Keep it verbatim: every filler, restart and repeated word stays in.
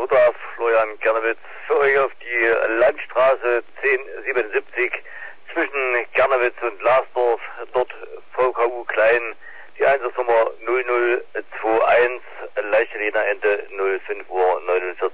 Gutaf, Florian Gernewitz, für euch auf die Landstraße zehn siebenundsiebzig zwischen Gernewitz und Lasdorf, dort V K U Klein, die Einsatznummer null null zwei eins, Leicheliner Ende null fünf Uhr neunundvierzig.